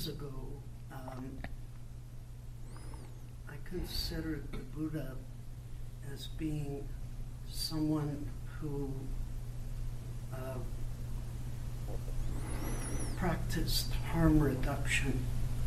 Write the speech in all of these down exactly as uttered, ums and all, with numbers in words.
years ago, um, I considered the Buddha as being someone who uh, practiced harm reduction,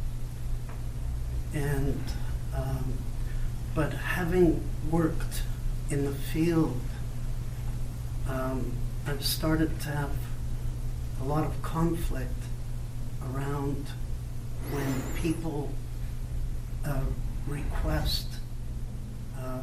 and um, but having worked in the field, um, I've started to have a lot of conflict around when people uh, request uh,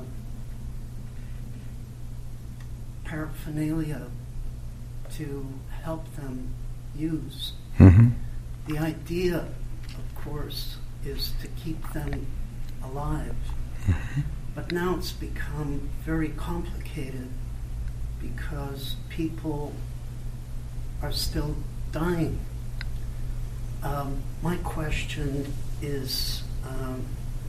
paraphernalia to help them use. Mm-hmm. The idea, of course, is to keep them alive. Mm-hmm. But now it's become very complicated because people are still dying. Um, my question is, um,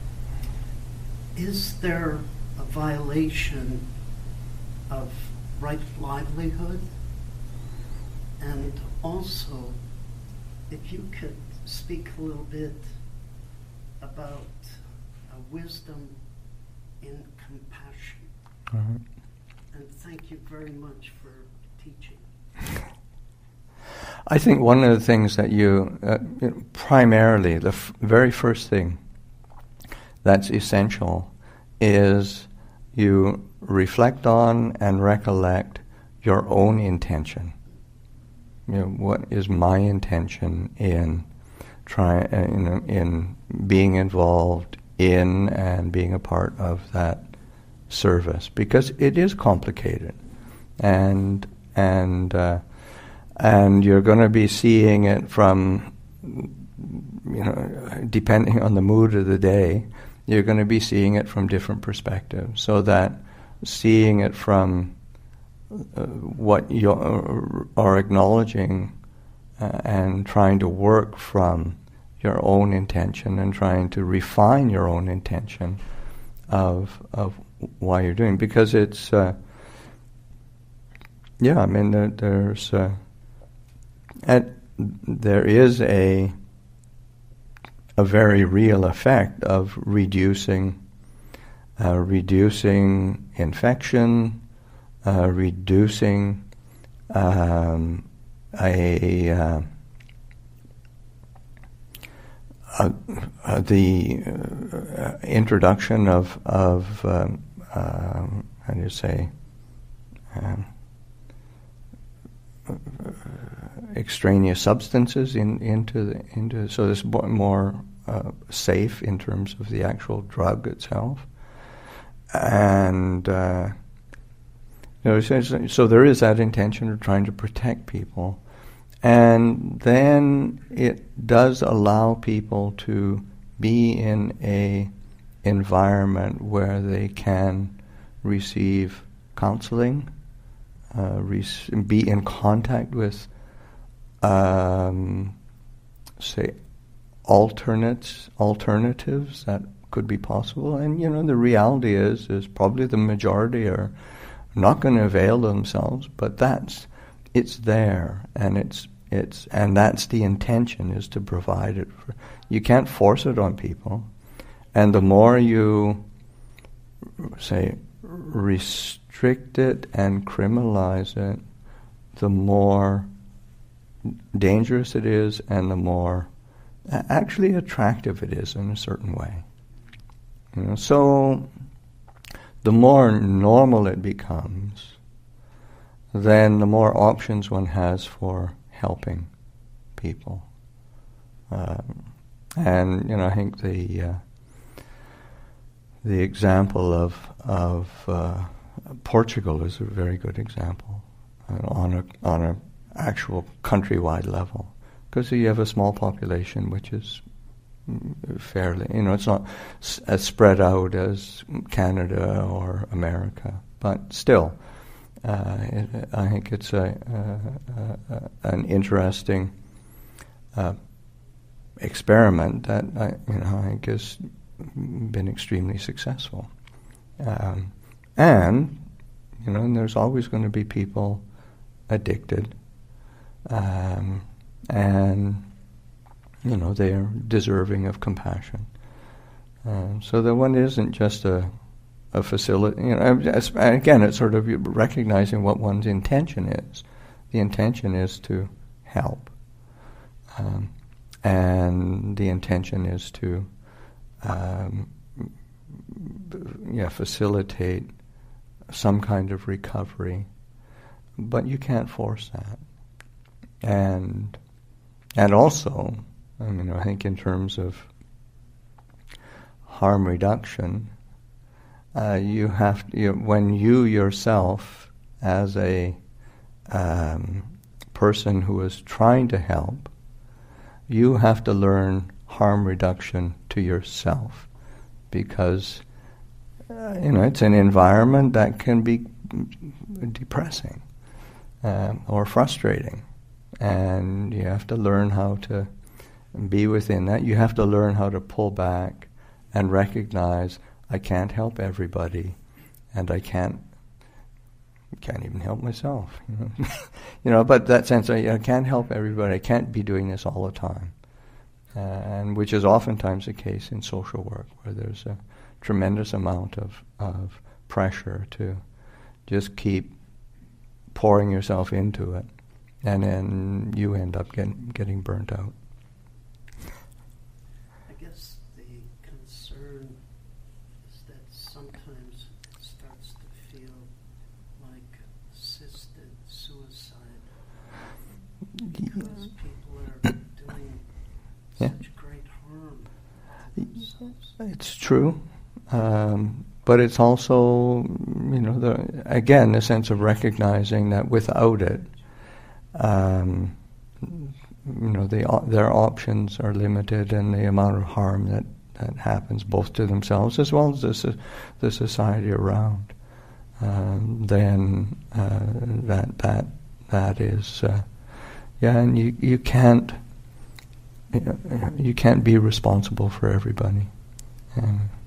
is there a violation of right livelihood? And also, if you could speak a little bit about uh, wisdom in compassion. Uh-huh. And thank you very much for teaching. I think one of the things that you, uh, you know, primarily, the f- very first thing that's essential is you reflect on and recollect your own intention. You know, what is my intention in try, uh, in, in being involved in and being a part of that service? Because it is complicated, and and uh, and you're going to be seeing it from, you know, depending on the mood of the day, you're going to be seeing it from different perspectives. So that seeing it from uh, what you are, are acknowledging uh, and trying to work from your own intention and trying to refine your own intention of of why you're doing, because it's uh, yeah, I mean there, there's uh, and there is a a very real effect of reducing uh, reducing infection, uh, reducing um, a uh, Uh, uh, the uh, introduction of of um, uh, how do you say um, uh, extraneous substances in into the into so it's more uh, safe in terms of the actual drug itself, and uh, you know, so, so there is that intention of trying to protect people. And then it does allow people to be in a environment where they can receive counseling, uh, rec- be in contact with, um, say, alternates, alternatives that could be possible. And you know, the reality is, is probably the majority are not going to avail themselves, but that's. It's there, and it's it's and that's the intention, is to provide it. For, you can't force it on people, and the more you say restrict it and criminalize it, the more dangerous it is, and the more actually attractive it is in a certain way. You know, so the more normal it becomes, then the more options one has for helping people. Um, and you know, I think the uh, the example of of uh, Portugal is a very good example uh, on a on a actual countrywide level, because you have a small population which is fairly, you know, it's not s- as spread out as Canada or America, but still. Uh, it, I think it's a, uh, uh, an interesting uh, experiment that I, you know, I think has been extremely successful. Um, and you know, and there's always going to be people addicted, um, and you know, they are deserving of compassion. Um, so that one isn't just a a facility. You know, again, it's sort of recognizing what one's intention is. The intention is to help, um, and the intention is to um, yeah, facilitate some kind of recovery. But you can't force that. And and also, I mean, I think in terms of harm reduction, uh, you have to, you, when you yourself, as a um, person who is trying to help, you have to learn harm reduction to yourself, because uh, you know it's an environment that can be depressing um, or frustrating. And you have to learn how to be within that. You have to learn how to pull back and recognize, I can't help everybody, and I can't can't even help myself. You know, you know. But that sense, I, I can't help everybody. I can't be doing this all the time, uh, and which is oftentimes the case in social work, where there's a tremendous amount of of pressure to just keep pouring yourself into it. And then you end up getting getting burnt out. I guess the concern is that sometimes it starts to feel like assisted suicide, because people are doing yeah. such great harm to themselves. It's true, um, but it's also, you know, the again the sense of recognizing that without it, Um, you know, the, uh, their options are limited, and the amount of harm that, that happens both to themselves as well as the, the society around, um, then uh, that that that is, uh, yeah, and you you can't you, know, you can't be responsible for everybody. Um,